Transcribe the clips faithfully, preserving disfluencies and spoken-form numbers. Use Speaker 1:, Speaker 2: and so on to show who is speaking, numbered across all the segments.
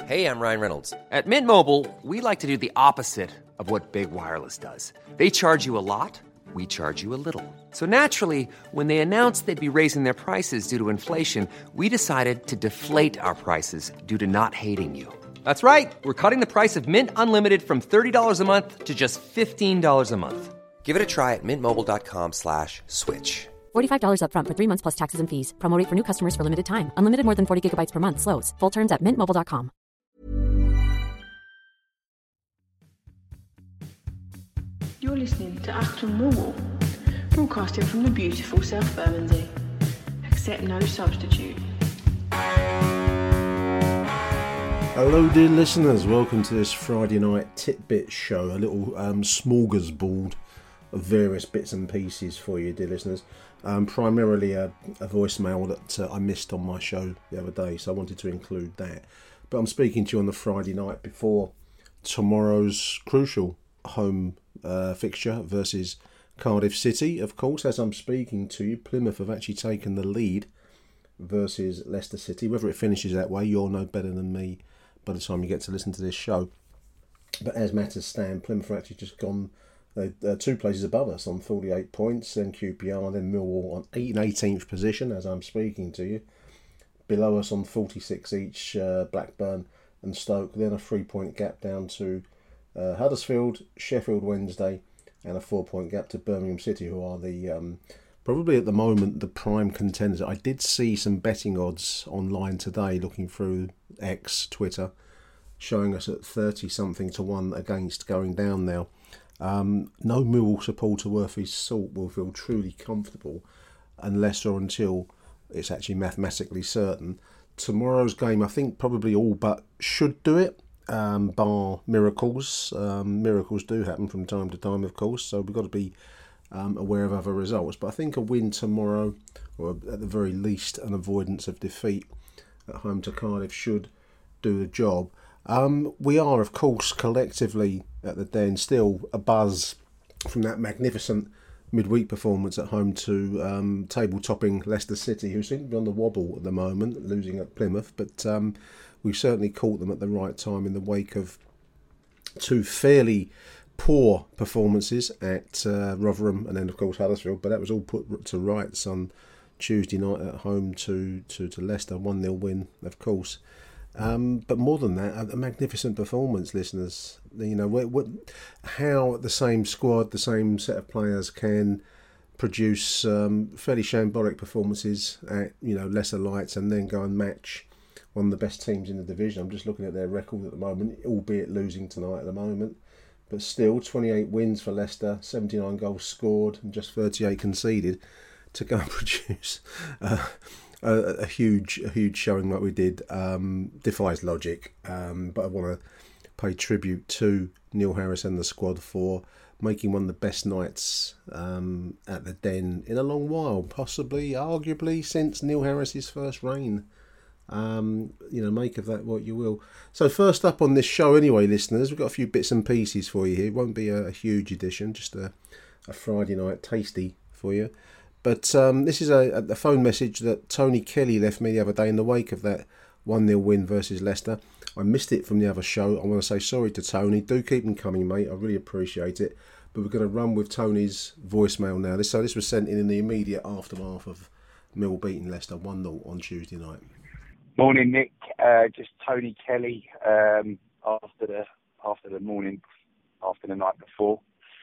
Speaker 1: Hey, I'm Ryan Reynolds. At Mint Mobile, we like to do the opposite of what Big Wireless does. They charge you a lot, we charge you a little. So naturally, when they announced they'd be raising their prices due to inflation, we decided to deflate our prices due to not hating you. That's right. We're cutting the price of Mint Unlimited from thirty dollars a month to just fifteen dollars a month. Give it a try at mintmobile.com slash switch.
Speaker 2: forty-five dollars up front for three months plus taxes and fees. Promo rate for new customers for limited time. Unlimited more than forty gigabytes per month. Slows full terms at mint mobile dot com.
Speaker 3: You're listening to Achtung Millwall, broadcasting from the beautiful South Bermondsey. Accept no substitute.
Speaker 4: Hello dear listeners, welcome to this Friday night Titbit show, a little um, smorgasbord of various bits and pieces for you dear listeners. Um, primarily a, a voicemail that uh, I missed on my show the other day, so I wanted to include that. But I'm speaking to you on the Friday night before tomorrow's crucial home uh, fixture versus Cardiff City. Of course, as I'm speaking to you, Plymouth have actually taken the lead versus Leicester City. Whether it finishes that way, you'll know better than me by the time you get to listen to this show. But as matters stand, Plymouth have actually just gone uh, uh, two places above us on forty-eight points, then Q P R, then Millwall on eight and eighteenth position as I'm speaking to you. Below us on forty-six each, uh, Blackburn and Stoke, then a three-point gap down to uh, Huddersfield, Sheffield Wednesday, and a four-point gap to Birmingham City, who are the um, probably at the moment the prime contenders. I did see some betting odds online today, looking through X, Twitter, showing us at thirty-something to one against going down now. Um, no Millwall supporter worth his salt will feel truly comfortable unless or until it's actually mathematically certain. Tomorrow's game, I think, probably all but should do it, um, bar miracles. Um, miracles do happen from time to time, of course, so we've got to be um, aware of other results. But I think a win tomorrow, or at the very least an avoidance of defeat at home to Cardiff, should do the job. Um, we are, of course, collectively at the Den still a buzz from that magnificent midweek performance at home to um, table-topping Leicester City, who seem to be on the wobble at the moment, losing at Plymouth. But um, we certainly caught them at the right time in the wake of two fairly poor performances at uh, Rotherham and then, of course, Huddersfield. But that was all put to rights on Tuesday night at home to, to, to Leicester. one nil win, of course. Um, but more than that, a, a magnificent performance, listeners. You know, what, what, how the same squad, the same set of players can produce um, fairly shambolic performances at, you know, lesser lights and then go and match one of the best teams in the division. I'm just looking at their record at the moment, albeit losing tonight at the moment. But still, twenty-eight wins for Leicester, seventy-nine goals scored and just thirty-eight conceded to go and produce Uh, A, a huge, a huge showing like we did um, defies logic. Um, but I want to pay tribute to Neil Harris and the squad for making one of the best nights um, at the Den in a long while, possibly, arguably, since Neil Harris's first reign. Um, you know, make of that what you will. So first up on this show, anyway, listeners, we've got a few bits and pieces for you here. It won't be a, a huge edition, just a, a Friday night tasty for you. But um, this is a, a phone message that Tony Kelly left me the other day in the wake of that one nil win versus Leicester. I missed it from the other show. I want to say sorry to Tony. Do keep them coming, mate. I really appreciate it. But we're going to run with Tony's voicemail now. This, so this was sent in in the immediate aftermath of Mill beating Leicester one nil on Tuesday night.
Speaker 5: Morning, Nick. Uh, just Tony Kelly um, after the after the morning, after the night before.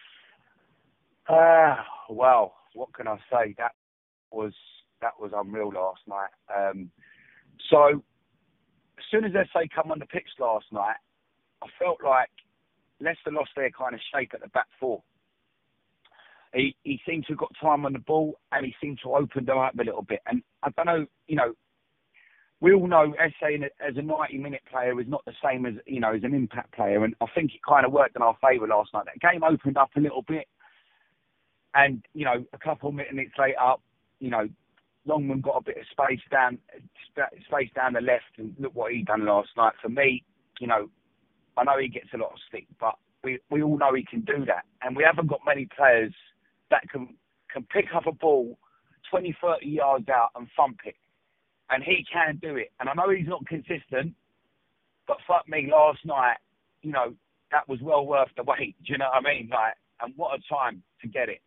Speaker 5: Uh, wow. What can I say? That was that was unreal last night. Um, so as soon as Esse come on the pitch last night, I felt like Leicester lost their kind of shape at the back four. He he seemed to have got time on the ball and he seemed to open them up a little bit. And I don't know, you know, we all know Esse as a ninety-minute player is not the same as, you know, as an impact player. And I think it kind of worked in our favour last night. That game opened up a little bit. And, you know, a couple of minutes later, you know, Longman got a bit of space down space down the left, and look what he done last night. For me, you know, I know he gets a lot of stick, but we, we all know he can do that. And we haven't got many players that can, can pick up a ball twenty, thirty yards out and thump it. And he can do it. And I know he's not consistent, But fuck me, last night, you know, that was well worth the wait. Do you know what I mean? Like, and what a time to get it.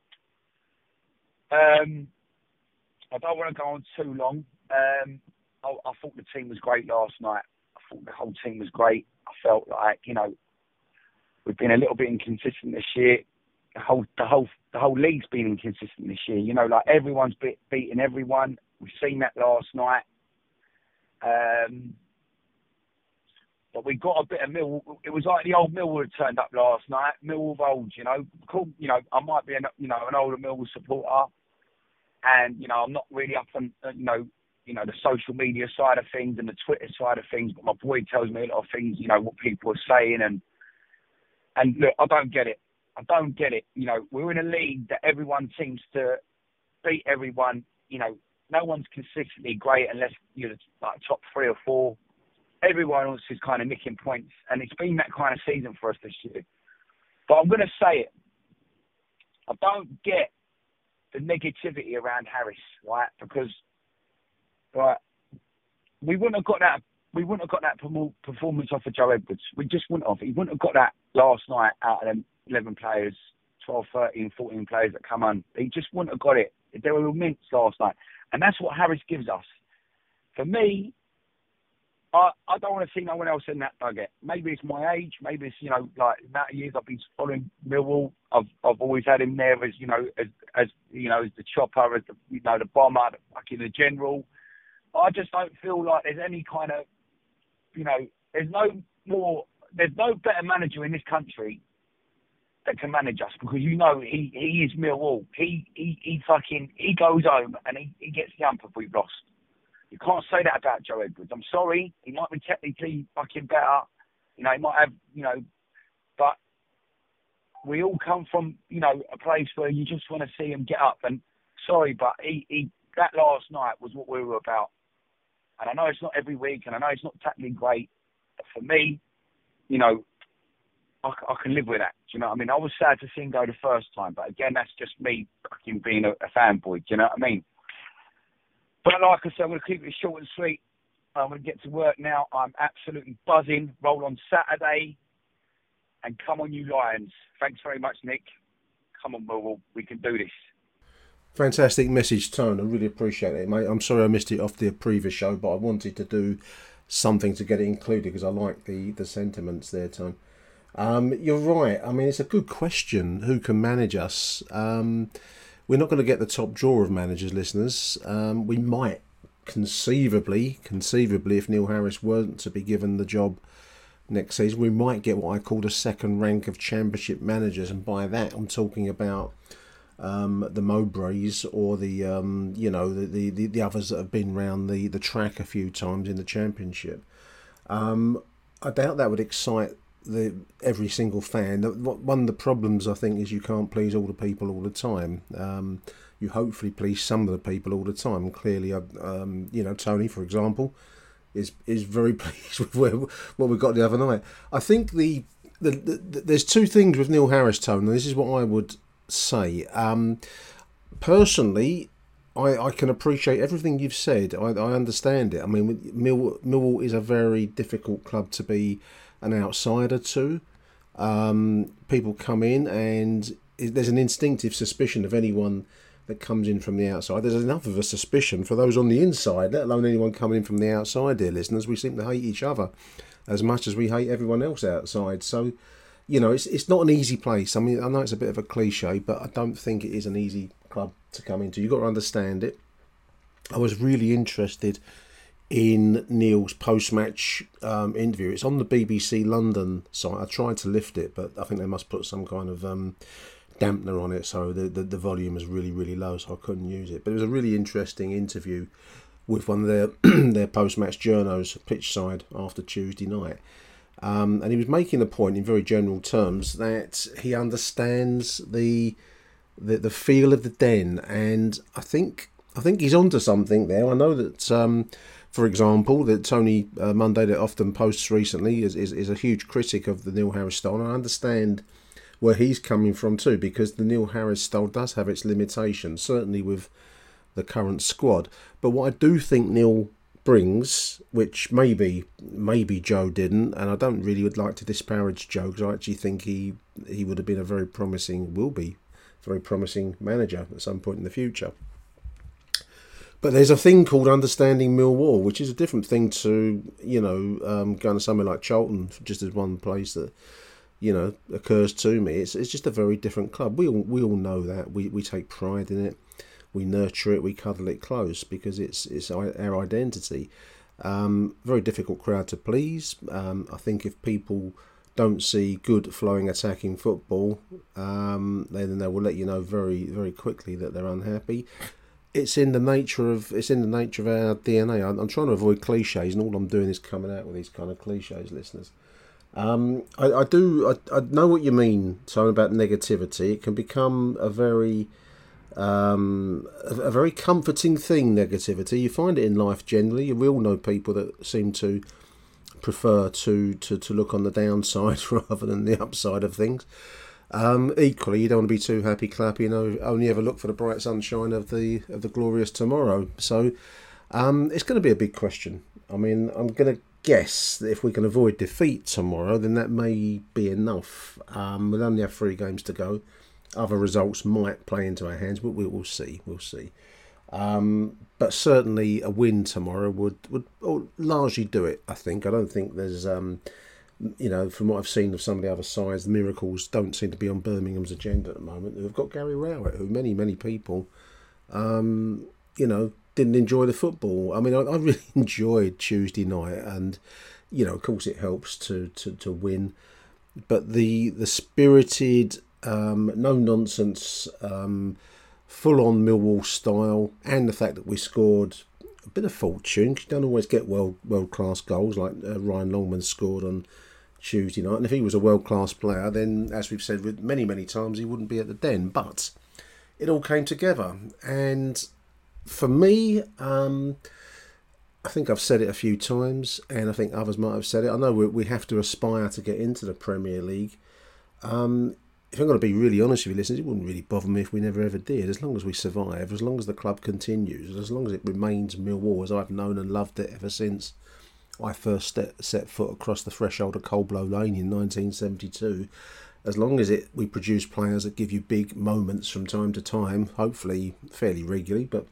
Speaker 5: Um, I don't want to go on too long. Um, I, I thought the team was great last night. I thought the whole team was great. I felt like, you know, we've been a little bit inconsistent this year. The whole, the whole, the whole league's been inconsistent this year. You know, like everyone's be- beating everyone. We've seen that last night. Um, but we got a bit of Millwall. It was like the old Millwall had turned up last night. Millwall of old, you know. Cool. You know, I might be an, you know, an older Millwall supporter, and you know, I'm not really up on, uh, you know, you know, the social media side of things and the Twitter side of things. But my boy tells me a lot of things. You know, what people are saying, and and look, I don't get it. I don't get it. You know, we're in a league that everyone seems to beat everyone. You know, no one's consistently great unless you're like top three or four. Everyone else is kind of nicking points, and it's been that kind of season for us this year. But I'm going to say it. I don't get the negativity around Harris, right? Because, right, we wouldn't have got that. We wouldn't have got that performance off of Joe Edwards. We just wouldn't have. He wouldn't have got that last night out of them eleven players, twelve, thirteen, fourteen players that come on. He just wouldn't have got it. They were immense last night. And that's what Harris gives us. For me, I, I don't want to see no one else in that nugget. Maybe it's my age. Maybe it's, you know, like the amount of years I've been following Millwall. I've I've always had him there as, you know, as, as you know, as the chopper, as the, you know, the bomber, the fucking the general. I just don't feel like there's any kind of, you know, there's no more, there's no better manager in this country that can manage us, because, you know, he, he is Millwall. He, he, he fucking, he goes home and he, he gets the ump if we've lost. You can't say that about Joe Edwards. I'm sorry. He might be technically fucking better. You know, he might have, you know, but we all come from, you know, a place where you just want to see him get up. And sorry, but he, he that last night was what we were about. And I know it's not every week, and I know it's not technically great, but for me, you know, I, I can live with that. Do you know what I mean? I was sad to see him go the first time, but again, that's just me fucking being a, a fanboy. Do you know what I mean? But like I said, I'm going to keep it short and sweet. I'm going to get to work now. I'm absolutely buzzing. Roll on Saturday. And come on, you Lions. Thanks very much, Nick. Come on, Millwall. We can do this.
Speaker 4: Fantastic message, Tone. I really appreciate it, mate. I'm sorry I missed it off the previous show, but I wanted to do something to get it included because I like the, the sentiments there, Tone. Um, you're right. I mean, it's a good question. Who can manage us? Um... We're not going to get the top draw of managers, listeners. Um, we might conceivably, conceivably, if Neil Harris weren't to be given the job next season, we might get what I call the second rank of championship managers. And by that, I'm talking about um, the Mowbrays or the, um, you know, the, the, the others that have been round the, the track a few times in the championship. Um, I doubt that would excite the every single fan. One of the problems, I think, is you can't please all the people all the time. Um, you hopefully please some of the people all the time. Clearly, um, you know, Tony, for example, is is very pleased with where, what we got the other night. I think the, the, the there's two things with Neil Harris, Tony. This is what I would say. Um, personally, I, I can appreciate everything you've said. I, I understand it. I mean, Mill, Millwall is a very difficult club to be an outsider to. Um, people come in and there's an instinctive suspicion of anyone that comes in from the outside. There's enough of a suspicion for those on the inside, let alone anyone coming in from the outside, dear listeners. We seem to hate each other as much as we hate everyone else outside. So, you know, it's it's not an easy place. I mean, I know it's a bit of a cliche, but I don't think it is an easy club to come into. You've got to understand it. I was really interested in Neil's post-match um, interview. It's on the B B C London site. I tried to lift it, but I think they must put some kind of um, dampener on it, so the, the, the volume is really, really low, so I couldn't use it. But it was a really interesting interview with one of their their post-match journos, pitch side, after Tuesday night. Um, and he was making the point in very general terms that he understands the the, the feel of the Den, and I think I think he's onto something there. I know that, um, for example, that Tony uh, Monday, that often posts recently, is, is is a huge critic of the Neil Harris style, and I understand where he's coming from too, because the Neil Harris style does have its limitations, certainly with the current squad. But what I do think Neil brings, which maybe maybe Joe didn't, and I don't really would like to disparage Joe because I actually think he he would have been a very promising, will be very promising manager at some point in the future. But there's a thing called understanding Millwall, which is a different thing to, you know, um, going to somewhere like Charlton, just as one place that, you know, occurs to me. It's it's just a very different club. We all we all know that. We we take pride in it. We nurture it. We cuddle it close because it's it's our identity. Um, very difficult crowd to please. Um, I think if people don't see good flowing attacking football, um, then they will let you know very very quickly that they're unhappy. It's in the nature of it's in the nature of our D N A. I'm, I'm trying to avoid cliches, and all I'm doing is coming out with these kind of cliches, listeners. Um, I, I do I, I know what you mean, Tone, about negativity. It can become a very um, a, a very comforting thing. Negativity. You find it in life generally. We all know people that seem to prefer to to, to look on the downside rather than the upside of things. Um, equally, you don't want to be too happy clappy, you know, only ever look for the bright sunshine of the of the glorious tomorrow. So um, it's going to be a big question. I mean, I'm going to guess that if we can avoid defeat tomorrow, then that may be enough. Um, we'll only have three games to go. Other results might play into our hands, but we will see. We'll see. Um, but certainly a win tomorrow would would largely do it, I think. I don't think there's... Um, You know, from what I've seen of some of the other sides, the miracles don't seem to be on Birmingham's agenda at the moment. They've got Gary Rowett, who many, many people, um, you know, didn't enjoy the football. I mean, I, I really enjoyed Tuesday night, and you know, of course, it helps to to, to win. But the the spirited, um, no nonsense, um, full on Millwall style, and the fact that we scored a bit of fortune. You don't always get world world class goals like uh, Ryan Longman scored on Tuesday night, and if he was a world class player, then as we've said with many many times, he wouldn't be at the Den. But it all came together, and for me, um, I think I've said it a few times, and I think others might have said it. I know we, we have to aspire to get into the Premier League. Um, if I'm going to be really honest with you, listeners, it wouldn't really bother me if we never ever did. As long as we survive, as long as the club continues, as long as it remains Millwall as I've known and loved it ever since I first step, set foot across the threshold of Coldblow Lane in nineteen seventy-two. As long as it we produce players that give you big moments from time to time, hopefully fairly regularly, but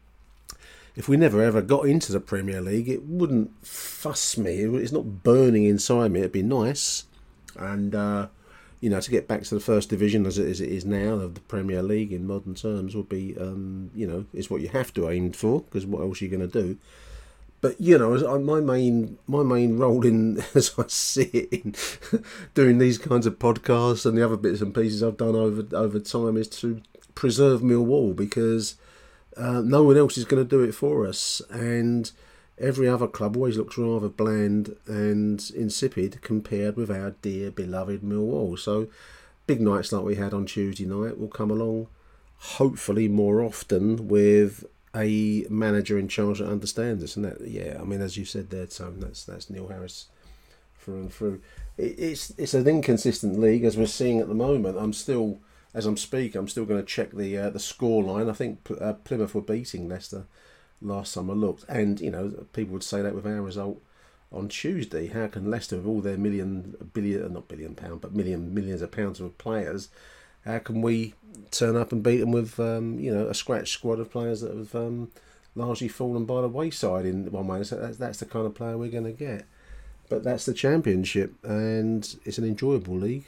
Speaker 4: if we never ever got into the Premier League, it wouldn't fuss me. It's not burning inside me. It'd be nice. And, uh, you know, to get back to the first division as it, as it is now, of the Premier League in modern terms, would be, um, you know, is what you have to aim for, because what else are you going to do? But, you know, my main my main role in, as I see it, in doing these kinds of podcasts and the other bits and pieces I've done over over time is to preserve Millwall, because uh, no one else is going to do it for us. And every other club always looks rather bland and insipid compared with our dear, beloved Millwall. So big nights like we had on Tuesday night will come along, hopefully more often, with a manager in charge that understands this. And that, yeah, I mean, as you said there, Tom, that's that's Neil Harris through and through. It, it's it's an inconsistent league, as we're seeing at the moment. I'm still, as I'm speaking, I'm still going to check the uh, the score line. I think uh, Plymouth were beating Leicester last time I looked, and you know, people would say that with our result on Tuesday. How can Leicester, with all their million, billion, not billion pound, but million millions of pounds of players, how can we turn up and beat them with, um, you know, a scratch squad of players that have um, largely fallen by the wayside in one way? So that's, that's the kind of player we're going to get. But that's the Championship, and it's an enjoyable league.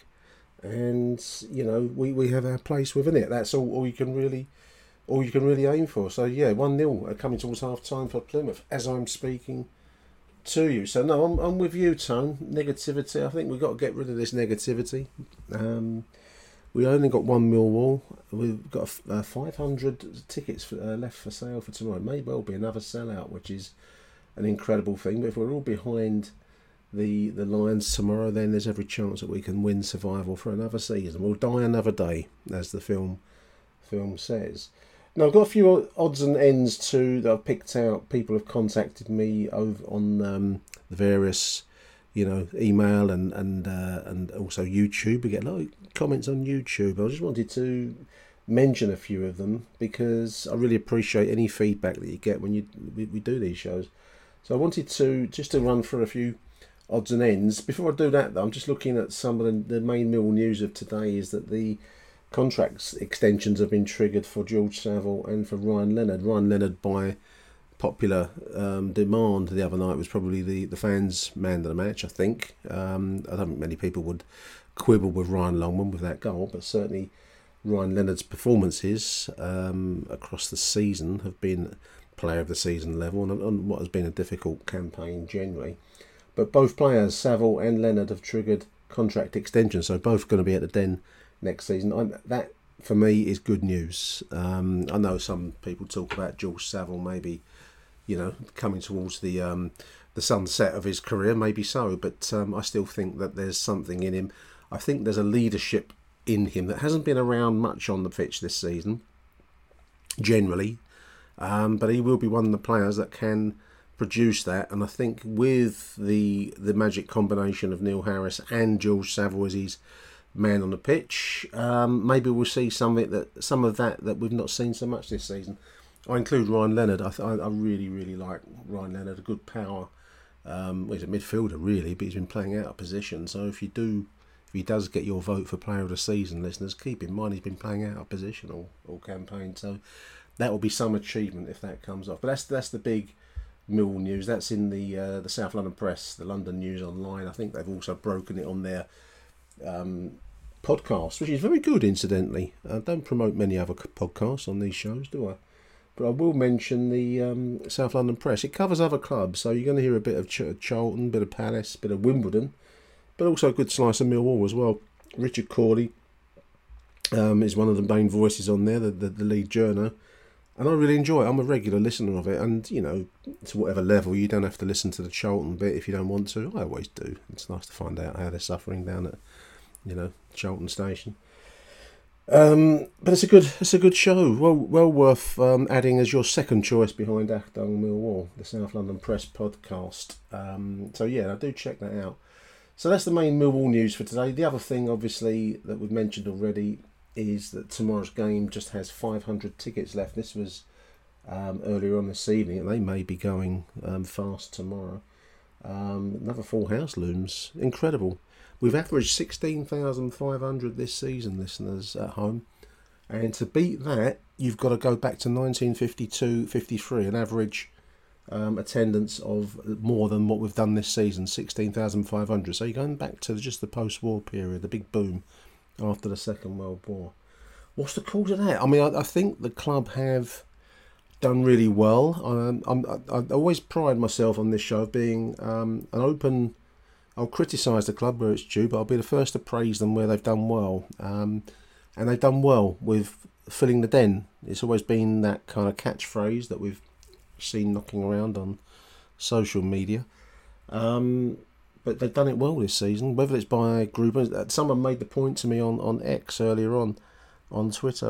Speaker 4: And, you know, we, we have our place within it. That's all, all you can really all you can really aim for. So, yeah, one nil coming towards half-time for Plymouth as I'm speaking to you. So, no, I'm, I'm with you, Tone. Negativity. I think we've got to get rid of this negativity. Um... We only got one Millwall. We've got uh, five hundred tickets for, uh, left for sale for tomorrow. It may well be another sellout, which is an incredible thing. But if we're all behind the the Lions tomorrow, then there's every chance that we can win survival for another season. We'll die another day, as the film film says. Now, I've got a few odds and ends too that I've picked out. People have contacted me over on um, the various, you know, email and and uh, and also YouTube. We get a lot of comments on YouTube. I just wanted to mention a few of them because I really appreciate any feedback that you get when you we, we do these shows. So I wanted to just to run through a few odds and ends. Before I do that, though, I'm just looking at some of the, the main Millwall news of today. Is that the contract extensions have been triggered for George Saville and for Ryan Leonard. Ryan Leonard, by popular um, demand the other night, was probably the, the fans' man of the match, I think. Um, I don't think many people would quibble with Ryan Longman with that goal, but certainly Ryan Leonard's performances um, across the season have been player of the season level on, on what has been a difficult campaign generally. But both players, Saville and Leonard, have triggered contract extensions, so both going to be at the Den next season. I, that, for me, is good news. Um, I know some people talk about George Saville maybe, you know, coming towards the um, the sunset of his career, maybe so, but um, I still think that there's something in him. I think there's a leadership in him that hasn't been around much on the pitch this season, generally, um, but he will be one of the players that can produce that. And I think with the the magic combination of Neil Harris and George Saville as his man on the pitch, um, maybe we'll see something that some of that that we've not seen so much this season. I include Ryan Leonard. I, th- I really, really like Ryan Leonard. A good power. Um, well, he's a midfielder really, but he's been playing out of position. So if you do, if he does get your vote for Player of the Season, listeners, keep in mind he's been playing out of position all, all campaign. So that will be some achievement if that comes off. But that's that's the big Millwall news. That's in the uh, the South London Press, the London News Online. I think they've also broken it on their um, podcast, which is very good, incidentally. I don't promote many other podcasts on these shows, do I? But I will mention the um, South London Press. It covers other clubs, so you're going to hear a bit of Ch- Charlton, a bit of Palace, a bit of Wimbledon, but also a good slice of Millwall as well. Richard Corley um, is one of the main voices on there, the, the, the lead journo, and I really enjoy it. I'm a regular listener of it, and, you know, to whatever level, you don't have to listen to the Charlton bit if you don't want to. I always do. It's nice to find out how they're suffering down at, you know, Charlton Station. Um, but it's a good, it's a good show. Well, well worth um, adding as your second choice behind Achtung Millwall, the South London Press podcast. Um, so yeah, I do check that out. So that's the main Millwall news for today. The other thing, obviously, that we've mentioned already is that tomorrow's game just has five hundred tickets left. This was um, earlier on this evening, and they may be going um, fast tomorrow. Um, another full house looms. Incredible. We've averaged sixteen thousand five hundred this season, listeners, at home. And to beat that, you've got to go back to nineteen fifty-two fifty-three, an average um, attendance of more than what we've done this season, sixteen thousand five hundred. So you're going back to just the post-war period, the big boom after the Second World War. What's the cause of that? I mean, I, I think the club have done really well. Um, I'm, I, I always pride myself on this show of being um, an open... I'll criticise the club where it's due, but I'll be the first to praise them where they've done well. Um, and they've done well with filling the Den. It's always been that kind of catchphrase that we've seen knocking around on social media. Um, but they've done it well this season, whether it's by group. Someone made the point to me on, on X earlier on, on Twitter,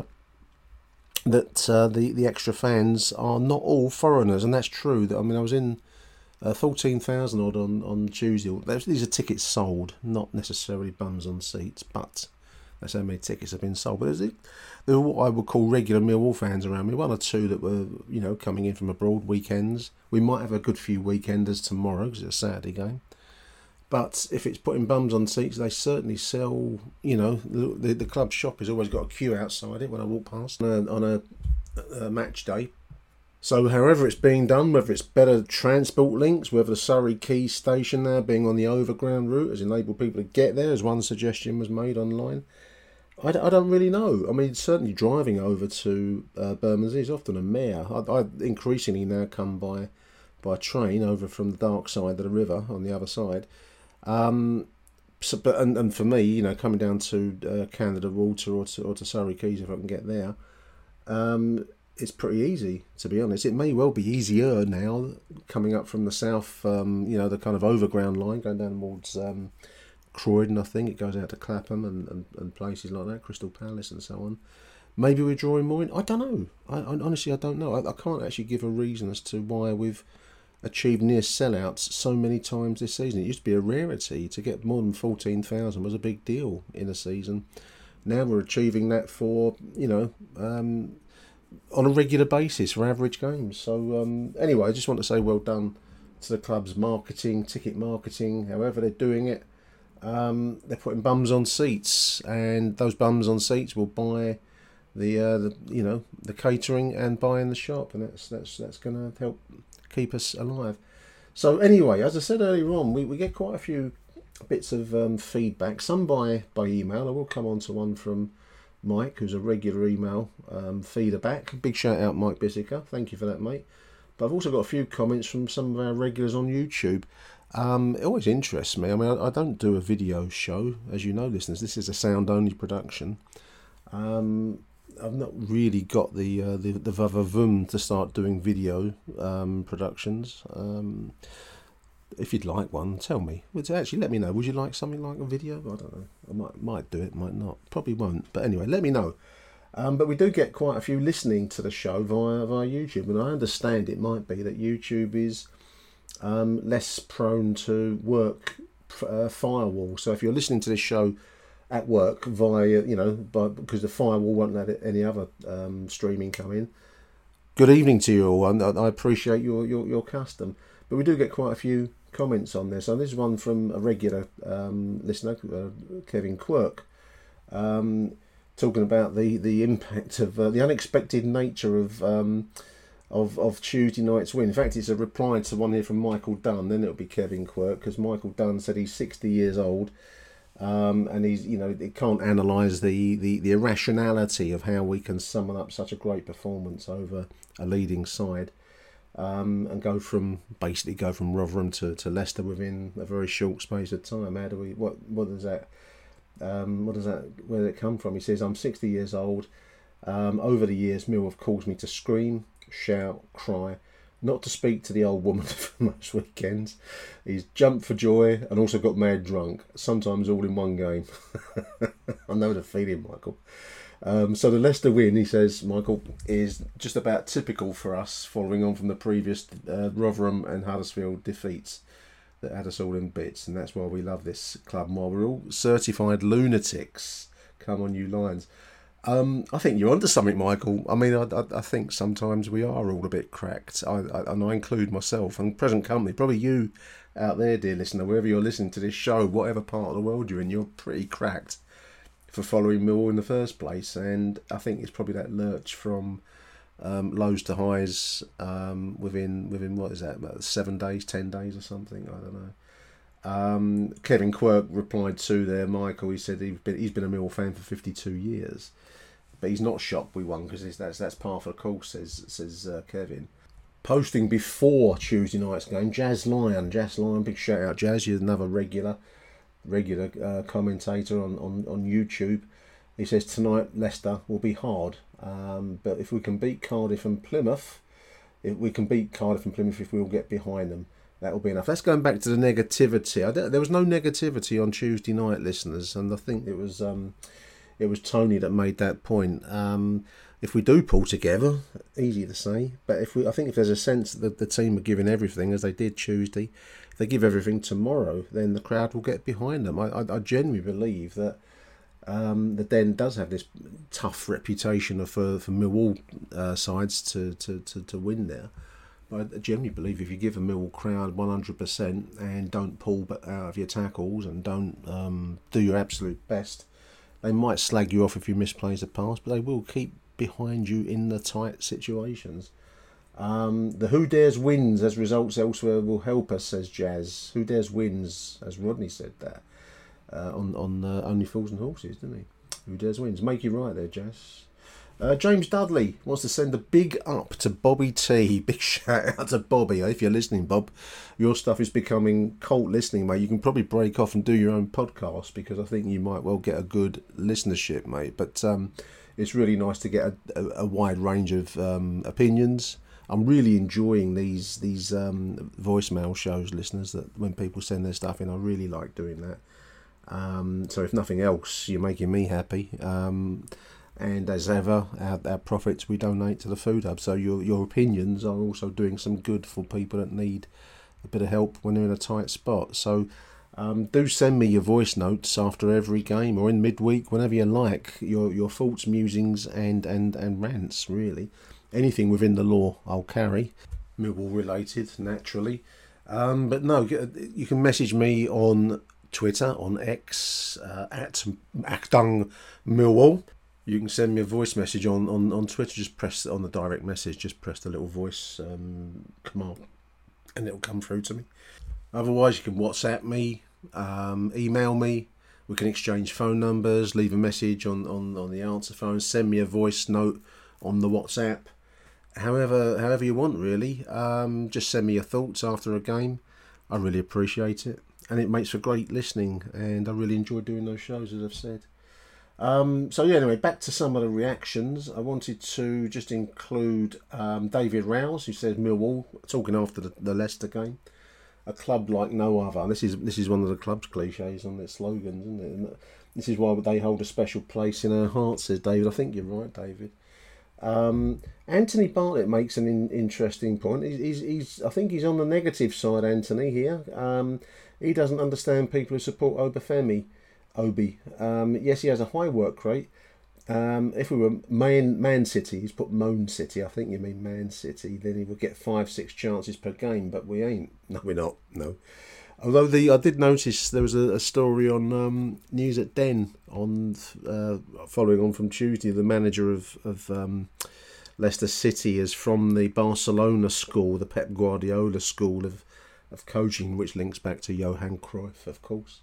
Speaker 4: that uh, the, the extra fans are not all foreigners, and that's true. I mean, I was in... Uh, fourteen thousand odd on, on Tuesday. These are tickets sold, not necessarily bums on seats, but that's how many tickets have been sold. But there were what I would call regular Millwall fans around me, one or two that were, you know, coming in from abroad weekends. We might have a good few weekenders tomorrow because it's a Saturday game. But if it's putting bums on seats, they certainly sell, you know, the, the, the club shop has always got a queue outside it when I walk past on a, on a, a match day. So however it's being done, whether it's better transport links, whether the Surrey Quay station now being on the overground route has enabled people to get there, as one suggestion was made online, I, I don't really know. I mean, certainly driving over to uh, Bermondsey is often a mare. I, I increasingly now come by by train over from the dark side of the river on the other side. Um, so, but and, and for me, you know, coming down to uh, Canada Water or to, or to Surrey Quays if I can get there, um, it's pretty easy, to be honest. It may well be easier now coming up from the south, um, you know, the kind of overground line going down towards um, Croydon, I think. It goes out to Clapham and, and, and places like that, Crystal Palace and so on. Maybe we're drawing more in. I don't know. I, I honestly, I don't know. I, I can't actually give a reason as to why we've achieved near sellouts so many times this season. It used to be a rarity. To get more than fourteen thousand was a big deal in a season. Now we're achieving that for, you know... Um, on a regular basis for average games. So um, anyway, I just want to say well done to the club's marketing, ticket marketing, however they're doing it. Um, they're putting bums on seats, and those bums on seats will buy the, uh, the you know the catering and buy in the shop, and that's that's that's going to help keep us alive. So anyway, as I said earlier on, we, we get quite a few bits of um, feedback, some by by email. I will come on to one from Mike, who's a regular email um, feeder back. Big shout out, Mike Bissica. Thank you for that, mate. But I've also got a few comments from some of our regulars on YouTube. Um, it always interests me. I mean, I, I don't do a video show, as you know, listeners. This is a sound-only production. Um, I've not really got the uh, the the vavavoom to start doing video um, productions. Um, if you'd like one, tell me. Would actually let me know. Would you like something like a video? I don't know. I might might do it, might not. Probably won't. But anyway, let me know. Um, but we do get quite a few listening to the show via via YouTube, and I understand it might be that YouTube is um, less prone to work uh, firewall. So if you're listening to this show at work via, you know, by, because the firewall won't let any other um, streaming come in, good evening to you all. I, I appreciate your, your, your custom. But we do get quite a few comments on this. So this is one from a regular um, listener, uh, Kevin Quirk. Um, talking about the the impact of uh, the unexpected nature of um of of Tuesday night's win. In fact, it's a reply to one here from Michael Dunn. Then it'll be Kevin Quirk, because Michael Dunn said he's sixty years old, um, and he's you know he can't analyse the, the the irrationality of how we can summon up such a great performance over a leading side, um, and go from basically go from Rotherham to, to Leicester within a very short space of time. How do we what what does that Um, what does that? Where did it come from? He says, "I'm sixty years old. Um, over the years, Mill have caused me to scream, shout, cry, not to speak to the old woman for most weekends. He's jumped for joy and also got mad drunk, sometimes all in one game." I know the feeling, Michael. Um, so the Leicester win, he says, Michael, is just about typical for us, following on from the previous uh, Rotherham and Huddersfield defeats that had us all in bits, and that's why we love this club, and why we're all certified lunatics. Come on, you Lions. Um, I think you're onto something, Michael. I mean, I, I, I think sometimes we are all a bit cracked, I, I, and I include myself and present company. Probably you out there, dear listener, wherever you're listening to this show, whatever part of the world you're in, you're pretty cracked for following Millwall in the first place. And I think it's probably that lurch from Um, lows to highs um, within within what is that, about seven days, ten days or something, I don't know. Um, Kevin Quirk replied to there, Michael. He said he's been he's been a Millwall fan for fifty-two years, but he's not shocked we won, because that's that's part of the course, says says uh, Kevin. Posting before Tuesday night's game, Jazz Lion, Jazz Lion, big shout out, Jazz. You're another regular regular uh, commentator on, on on YouTube. He says tonight Leicester will be hard. Um, but if we can beat Cardiff and Plymouth, if we can beat Cardiff and Plymouth, if we all get behind them, that will be enough. That's going back to the negativity. I there was no negativity on Tuesday night, listeners, and I think it was um, it was Tony that made that point. Um, if we do pull together, easy to say, but if we, I think if there's a sense that the team are giving everything, as they did Tuesday, if they give everything tomorrow, then the crowd will get behind them. I, I, I genuinely believe that. Um, the Den does have this tough reputation of, for for Millwall uh, sides to, to, to, to win there. But I generally believe if you give a Millwall crowd one hundred percent and don't pull out of your tackles and don't um, do your absolute best, they might slag you off if you misplace a pass, but they will keep behind you in the tight situations. Um, the Who Dares wins as results elsewhere will help us, says Jazz. Who Dares wins, as Rodney said that. Uh, on on uh, Only Fools and Horses, didn't he? Who Dares wins. Make you right there, Jess. Uh, James Dudley wants to send a big up to Bobby T. Big shout out to Bobby. If you're listening, Bob, your stuff is becoming cult listening, mate. You can probably break off and do your own podcast, because I think you might well get a good listenership, mate. But um, it's really nice to get a, a, a wide range of um, opinions. I'm really enjoying these these um, voicemail shows, listeners, that when people send their stuff in, I really like doing that. Um, so if nothing else, you're making me happy. Um, and as ever, our, our profits we donate to the Food Hub. So your your opinions are also doing some good for people that need a bit of help when they're in a tight spot. So um, do send me your voice notes after every game or in midweek, whenever you like. Your your thoughts, musings, and and and rants. Really, anything within the law, I'll carry. Millwall related, naturally. Um, but no, you can message me on Twitter, on X, uh, at Actung Millwall. You can send me a voice message on, on, on Twitter. Just press on the direct message, just press the little voice um, command and it'll come through to me. Otherwise, you can WhatsApp me, um, email me. We can exchange phone numbers, leave a message on, on, on the answer phone, send me a voice note on the WhatsApp. However, however you want, really. Um, just send me your thoughts after a game. I really appreciate it. And it makes for great listening. And I really enjoy doing those shows, as I've said. Um, so, yeah, anyway, back to some of the reactions. I wanted to just include um, David Rouse, who says Millwall, talking after the, the Leicester game. A club like no other. And this is this is one of the club's cliches on their slogans, isn't it? And this is why they hold a special place in our hearts, says David. I think you're right, David. Um, Anthony Bartlett makes an in, interesting point. He's, he's, he's, I think he's on the negative side, Anthony, here. Um, he doesn't understand people who support Obafemi. Obi. Um, yes, he has a high work rate. Um, if we were Man, Man City, he's put Moan City, I think you mean Man City, then he would get five, six chances per game, but we ain't. No, we're not, no. Although the I did notice there was a, a story on um, News at Den, on uh, following on from Tuesday, the manager of, of um, Leicester City is from the Barcelona school, the Pep Guardiola school of, of coaching, which links back to Johan Cruyff, of course.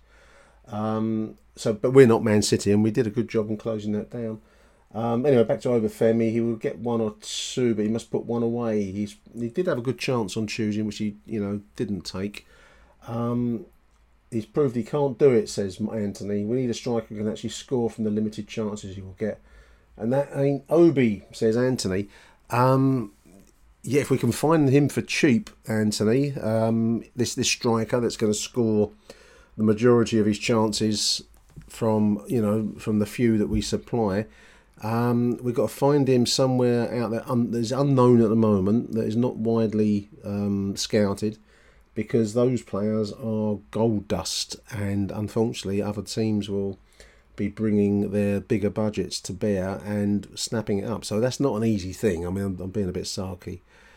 Speaker 4: Um, so, but we're not Man City, and we did a good job in closing that down. Um, anyway, back to Obafemi. He will get one or two, but he must put one away. He's he did have a good chance on Tuesday, which he you know didn't take. Um, he's proved he can't do it, says Anthony. We need a striker who can actually score from the limited chances he will get, and that ain't Obi, says Anthony. Um, yeah, if we can find him for cheap, Anthony, um, this this striker that's going to score the majority of his chances from you know from the few that we supply, um, we've got to find him somewhere out there un- that is unknown at the moment, that is not widely um, scouted, because those players are gold dust, and unfortunately other teams will be bringing their bigger budgets to bear and snapping it up. So that's not an easy thing. I mean, I'm, I'm being a bit sarky,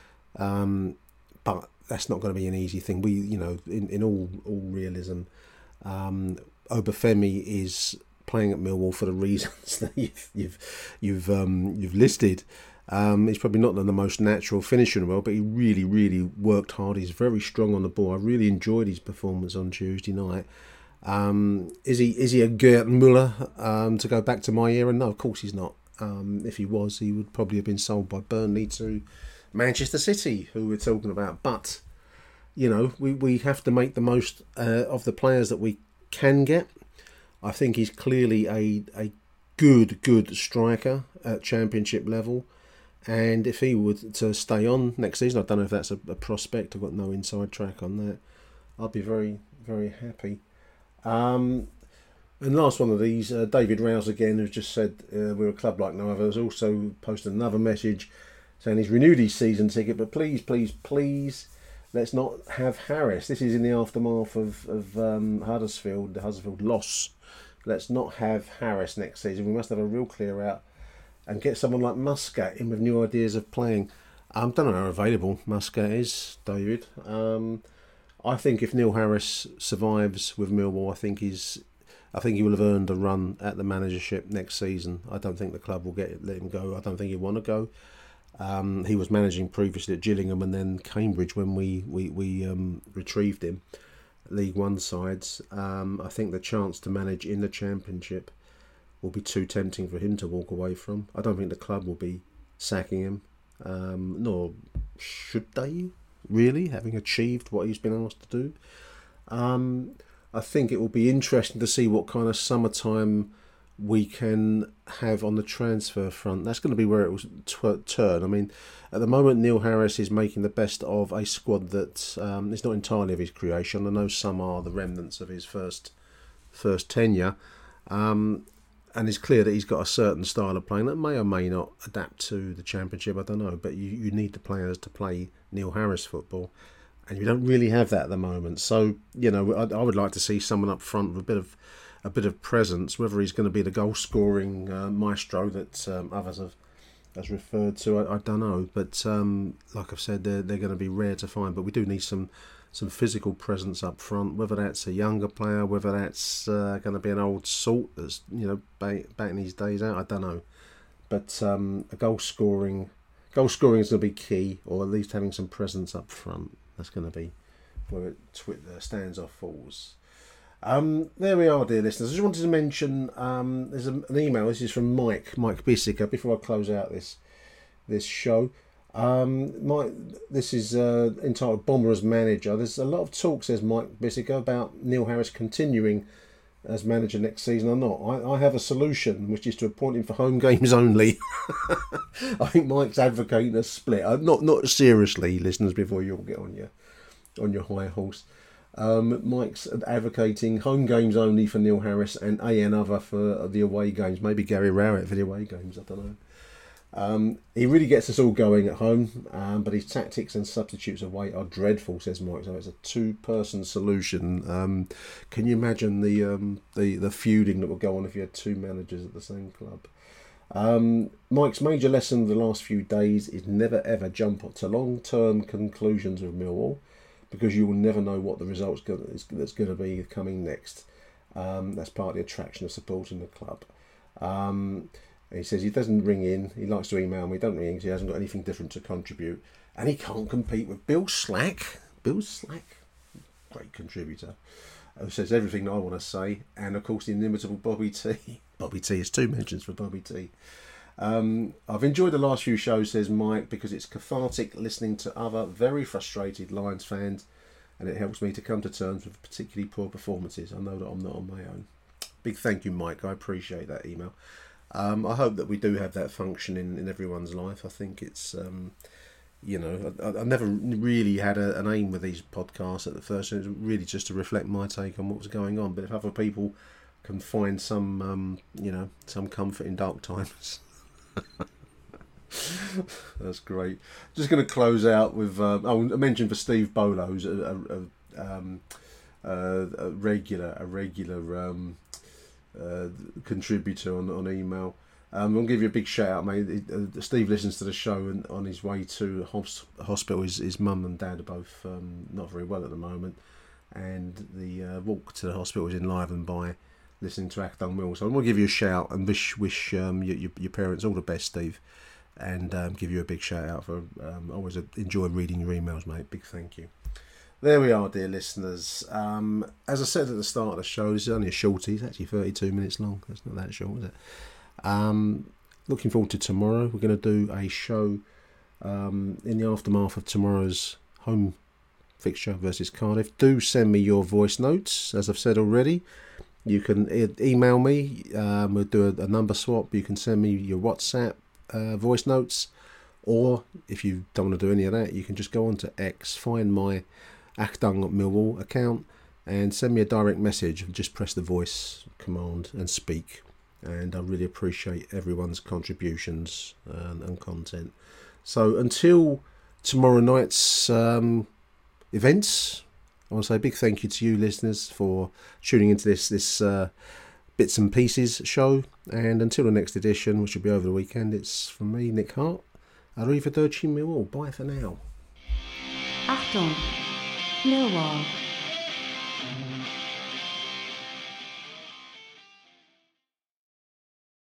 Speaker 4: um, but that's not going to be an easy thing. We, you know, in, in all all realism, um, Obafemi is playing at Millwall for the reasons that you've you've you've um, you've listed. Um, he's probably not the most natural finisher in the world, but he really, really worked hard. He's very strong on the ball. I really enjoyed his performance on Tuesday night. Um, is he is he a Gerd Müller, um, to go back to my era? No, of course he's not. Um, if he was, he would probably have been sold by Burnley to Manchester City, who we're talking about. But, you know, we, we have to make the most uh, of the players that we can get. I think he's clearly a, a good, good striker at championship level. And if he were to stay on next season, I don't know if that's a, a prospect. I've got no inside track on that. I'll be very, very happy. Um, and last one of these, uh, David Rouse again, who's just said uh, we're a club like no other, has also posted another message saying he's renewed his season ticket, but please, please, please, let's not have Harris. This is in the aftermath of, of um, Huddersfield, the Huddersfield loss. Let's not have Harris next season. We must have a real clear out and get someone like Muscat in with new ideas of playing. I um, don't know how available Muscat is, David. Um, I think if Neil Harris survives with Millwall, I think he's, I think he will have earned a run at the managership next season. I don't think the club will get let him go. I don't think he'll want to go. Um, he was managing previously at Gillingham and then Cambridge when we we we um, retrieved him, League One sides. Um, I think the chance to manage in the Championship will be too tempting for him to walk away from. I don't think the club will be sacking him, um, nor should they, really, having achieved what he's been asked to do. Um, I think it will be interesting to see what kind of summertime we can have on the transfer front. That's going to be where it will tw- turn. I mean, at the moment, Neil Harris is making the best of a squad that um, is not entirely of his creation. I know some are the remnants of his first first tenure. Um, And it's clear that he's got a certain style of playing that may or may not adapt to the Championship. I don't know. But you, you need the players to play Neil Harris football. And you don't really have that at the moment. So, you know, I, I would like to see someone up front with a bit of a bit of presence. Whether he's going to be the goal-scoring uh, maestro that um, others have has referred to, I, I don't know. But um, like I've said, they're, they're going to be rare to find. But we do need some, some physical presence up front, whether that's a younger player, whether that's uh, going to be an old salt that's, you know, batting his days out, I don't know. But um, a goal scoring, goal scoring is going to be key, or at least having some presence up front. That's going to be where it twi- uh, stands or falls. Um, there we are, dear listeners. I just wanted to mention um, there's a, an email. This is from Mike, Mike Bissiker. Before I close out this this show, um, Mike, this is uh, entitled "Bomber as Manager." There's a lot of talk, says Mike Bissiker, about Neil Harris continuing as manager next season or not. I, I have a solution, which is to appoint him for home games only. I think Mike's advocating a split. Uh, not not seriously, listeners. Before you all get on your on your high horse. Um, Mike's advocating home games only for Neil Harris and A N other for the away games. Maybe Gary Rowett for the away games, I don't know. Um, he really gets us all going at home, um, but his tactics and substitutes away are dreadful, says Mike. So it's a two-person solution. Um, can you imagine the, um, the the feuding that would go on if you had two managers at the same club? Um, Mike's major lesson of the last few days is never ever jump to long-term conclusions with Millwall, because you will never know what the results that's going to be coming next. Um, that's part of the attraction of supporting the club. Um, he says he doesn't ring in. He likes to email me. Don't ring in because he hasn't got anything different to contribute. And he can't compete with Bill Slack. Bill Slack, great contributor, who says everything that I want to say. And, of course, the inimitable Bobby T. Bobby T is two mentions for Bobby T. Um, I've enjoyed the last few shows, says Mike, because it's cathartic listening to other very frustrated Lions fans, and it helps me to come to terms with particularly poor performances. I know that I'm not on my own. Big thank you, Mike. I appreciate that email. Um, I hope that we do have that function in, in everyone's life. I think it's, um, you know, I, I never really had a, an aim with these podcasts at the first. It was really just to reflect my take on what was going on. But if other people can find some, um, you know, some comfort in dark times... That's great. Just going to close out with uh, oh, I mentioned for Steve Bolo, who's a, a, a, um, uh, a regular a regular um, uh, contributor on, on email. Um, I'll give you a big shout out, mate. Uh, Steve listens to the show, and on his way to hospital, his, his mum and dad are both um, not very well at the moment, and the uh, walk to the hospital is enlivened by listening to Achtung Mill. So I want to give you a shout and wish wish um, your, your, your parents all the best, Steve, and um, give you a big shout out for um, always enjoy reading your emails, mate. Big thank you. There we are, dear listeners. Um, as I said at the start of the show, this is only a shortie. It's actually thirty-two minutes long. That's not that short, is it? Um, looking forward to tomorrow. We're going to do a show um, in the aftermath of tomorrow's home fixture versus Cardiff. Do send me your voice notes, as I've said already. You can e- email me. Um, we'll do a, a number swap. You can send me your WhatsApp uh, voice notes, or if you don't want to do any of that, you can just go on to X, find my Achtung Millwall account, and send me a direct message. Just press the voice command and speak. And I really appreciate everyone's contributions and, and content. So until tomorrow night's um, events, I want to say a big thank you to you listeners for tuning into this this uh, Bits and Pieces show. And until the next edition, which will be over the weekend, it's from me, Nick Hart. Arrivederci Millwall. Bye for now.
Speaker 6: Achtung, Millwall.